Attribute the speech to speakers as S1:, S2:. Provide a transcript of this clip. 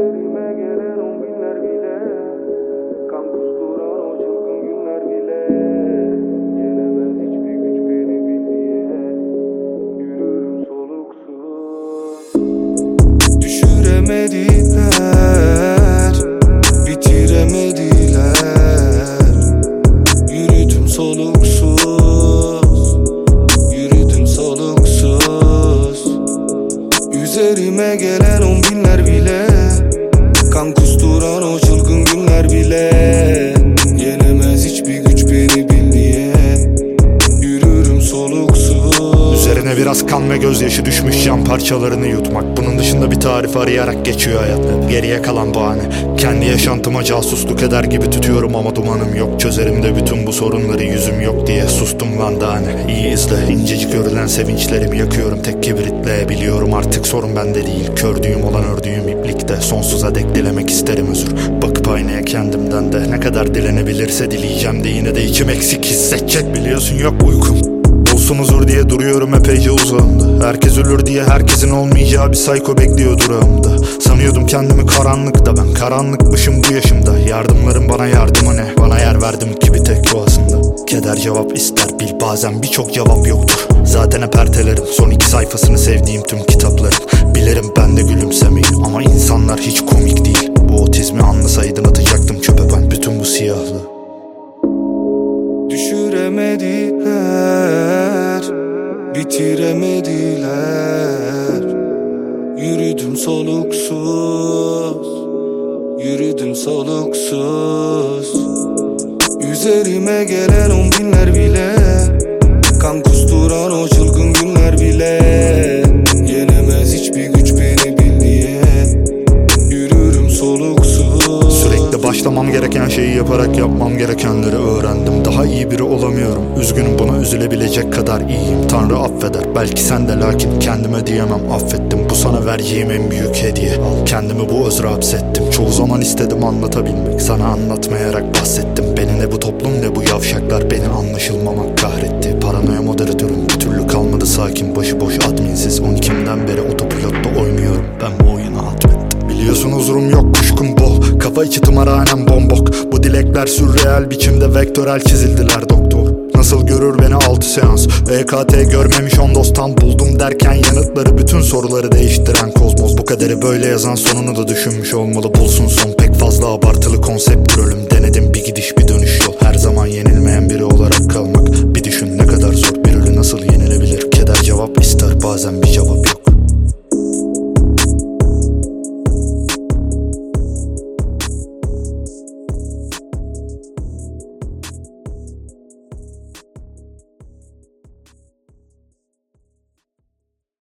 S1: Üzerime gelen on binler bile, kan kusturan o çılgın günler bile. Yenemez hiçbir güç beni bildiğe, yürürüm soluksuz. Düşüremediler, bitiremediler. Yürüdüm soluksuz, yürüdüm soluksuz. Üzerime gelen on binler bile, kan kusturan o çılgın günler bile. Yenemez hiçbir güç beni bildiğe, yürürüm soluksuz.
S2: Üzerine biraz kan ve gözyaşı düşmüş cam parçalarını yutmak. Bunun dışında bir tarif arayarak geçiyor hayat. Geriye kalan bahane. Kendi yaşantıma casusluk eder gibi tutuyorum ama dumanım yok. Çözerim de bütün bu sorunları, yüzüm yok diye sustum lan daha ne. İyi izle, incecik örülen sevinçlerimi yakıyorum tek kibritle. Biliyorum artık sorun bende değil, kördüğüm olan ördüğüm iplikte. Sonsuza dek dilemek isterim özür. Bakıp aynaya kendimden de ne kadar dilenebilirse dileyeceğim de yine de içim eksik hissedecek. Biliyorsun yok uykum. Olsun huzur diye duruyorum epeyce uzağımda. Herkes ölür diye herkesin olmayacağı bir psycho bekliyor durağımda. Sanıyordum kendimi karanlıkta, ben karanlıkmışım bu yaşımda. Yardımların bana yardımı ne? Bana yer verdim ki bir tek boğazında. Keder cevap ister bil, bazen birçok cevap yoktur. Zaten hep ertelerim son 2 sayfasını sevdiğim tüm kitapların. Bilirim ben de gülümsemeyi ama insanlar hiç komik değil. Bu otizmi anlasaydın atacaktım çöpe ben bütün bu siyahlığı.
S1: Düşüremediler, bitiremediler. Yürüdüm soluksuz, yürüdüm soluksuz. Üzerime gelen on binler bile, kan kusturan o çılgın günler bile. Yenemez hiçbir güç beni bildiğe, yürürüm soluksuz.
S2: Sürekli başlamam gereken şeyi yaparak yapmam gerekenleri öğrendim. Daha iyi biri olamıyorum, üzgünüm buna üzülebilecek kadar iyiyim. Tanrı affeder belki sen de, lakin kendime diyemem affettim. Bu sana vereceğim en büyük hediye. Kendimi bu özre hapsettim. Çoğu zaman istedim anlatabilmek, sana anlatmayarak bahsettim. Beni ne bu toplum ne bu yavşaklar, beni anlaşılmamak kahretti. Paranoya moderatörüm bir türlü kalmadı sakin, başıboş adminsiz. 12'imden beri otopilotta oynuyorum ben bu oyunu atmettim. Biliyorsun huzurum yok, kuşkum bol, kafa içi tımarhanem bombok. Bu dilekler sürreel biçimde vektörel çizildiler doktor. Nasıl görür beni 6 seans, EKT görmemiş 10 dosttan buldum derken yanıtları bütün soruları değiştiren kozmos. Bu kaderi böyle yazan sonunu da düşünmüş olmalı, bulsun son. Pek fazla abartılı konsepttir ölüm, denedim bir